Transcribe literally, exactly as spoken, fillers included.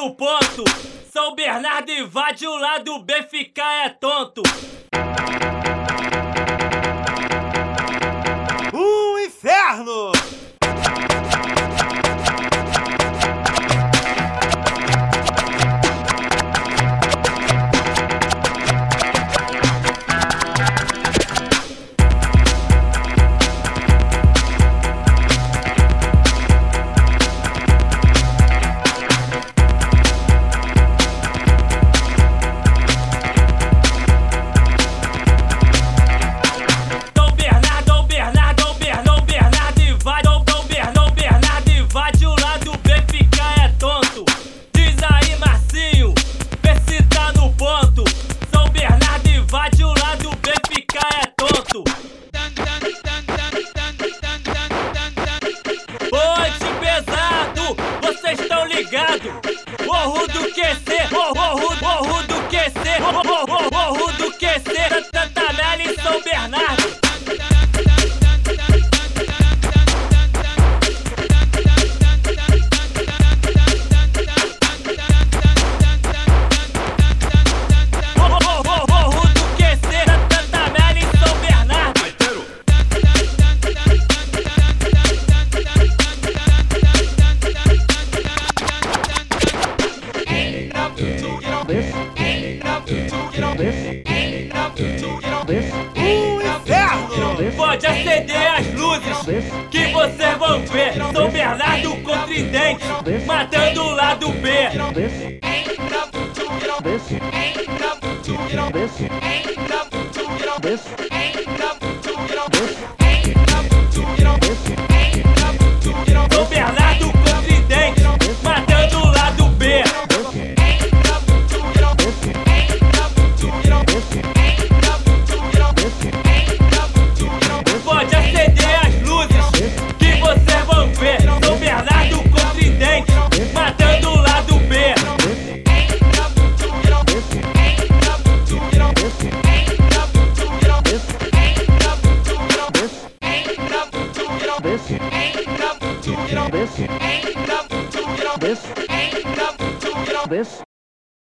no ponto. São Bernardo invade o lado B, ficar é tonto. O inferno! Morro do Q C, morro, morro do Q C, morro, morro do Q C, Santa Amélia em São Bernardo. Morro do Q C, Santa Amélia em São Bernardo. Pode acender as luzes que vocês vão ver. São Bernardo com tridente, matando o lado B. This